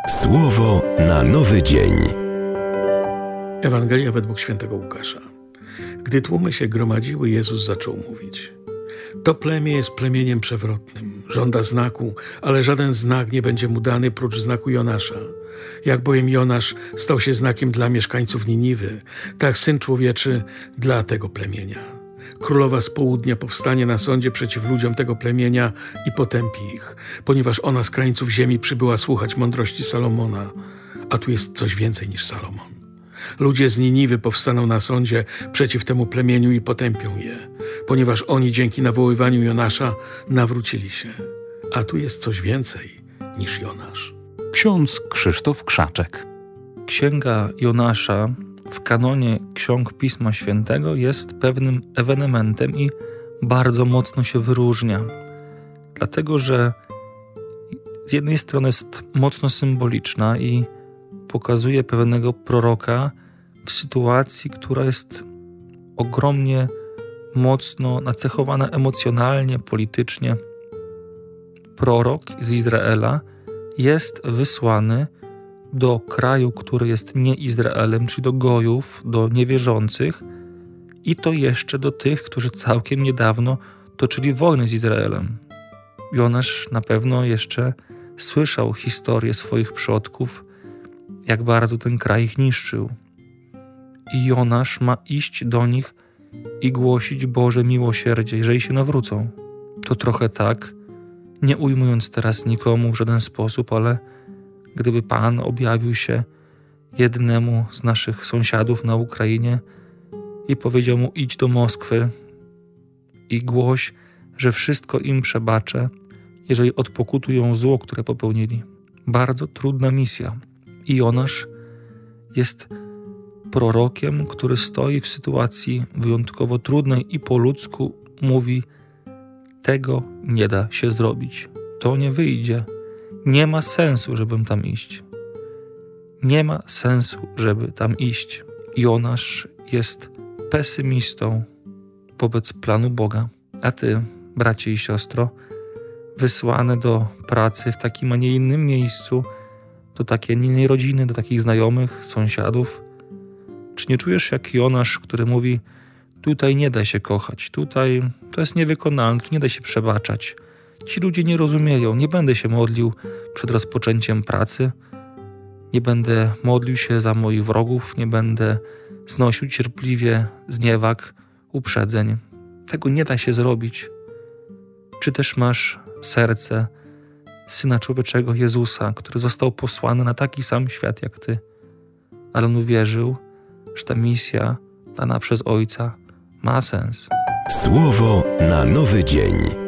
Słowo na nowy dzień. Ewangelia według świętego Łukasza. Gdy tłumy się gromadziły, Jezus zaczął mówić: To plemię jest plemieniem przewrotnym. Żąda znaku, ale żaden znak nie będzie mu dany prócz znaku Jonasza. Jak bowiem Jonasz stał się znakiem dla mieszkańców Niniwy, tak Syn Człowieczy dla tego plemienia. Królowa z południa powstanie na sądzie przeciw ludziom tego plemienia i potępi ich, ponieważ ona z krańców ziemi przybyła słuchać mądrości Salomona, a tu jest coś więcej niż Salomon. Ludzie z Niniwy powstaną na sądzie przeciw temu plemieniu i potępią je, ponieważ oni dzięki nawoływaniu Jonasza nawrócili się, a tu jest coś więcej niż Jonasz. Ksiądz Krzysztof Krzaczek. Księga Jonasza w kanonie ksiąg Pisma Świętego jest pewnym ewenementem i bardzo mocno się wyróżnia. Dlatego, że z jednej strony jest mocno symboliczna i pokazuje pewnego proroka w sytuacji, która jest ogromnie mocno nacechowana emocjonalnie, politycznie. Prorok z Izraela jest wysłany do kraju, który jest nie Izraelem, czyli do Gojów, do niewierzących i to jeszcze do tych, którzy całkiem niedawno toczyli wojnę z Izraelem. Jonasz na pewno jeszcze słyszał historię swoich przodków, jak bardzo ten kraj ich niszczył. I Jonasz ma iść do nich i głosić Boże miłosierdzie, jeżeli się nawrócą. To trochę tak, nie ujmując teraz nikomu w żaden sposób, ale gdyby Pan objawił się jednemu z naszych sąsiadów na Ukrainie i powiedział mu: idź do Moskwy i głoś, że wszystko im przebaczę, jeżeli odpokutują zło, które popełnili. Bardzo trudna misja. I Jonasz jest prorokiem, który stoi w sytuacji wyjątkowo trudnej i po ludzku mówi: tego nie da się zrobić. To nie wyjdzie. Nie ma sensu, żebym tam iść. Nie ma sensu, żeby tam iść. Jonasz jest pesymistą wobec planu Boga. A ty, bracie i siostro, wysłany do pracy w takim, a nie innym miejscu, do takiej, nie innej rodziny, do takich znajomych, sąsiadów, czy nie czujesz jak Jonasz, który mówi: tutaj nie da się kochać, tutaj to jest niewykonalne, tu nie da się przebaczać. Ci ludzie nie rozumieją, nie będę się modlił przed rozpoczęciem pracy, nie będę modlił się za moich wrogów, nie będę znosił cierpliwie zniewag, uprzedzeń. Tego nie da się zrobić. Czy też masz serce Syna Człowieczego Jezusa, który został posłany na taki sam świat jak ty, ale on uwierzył, że ta misja dana przez Ojca ma sens. Słowo na nowy dzień.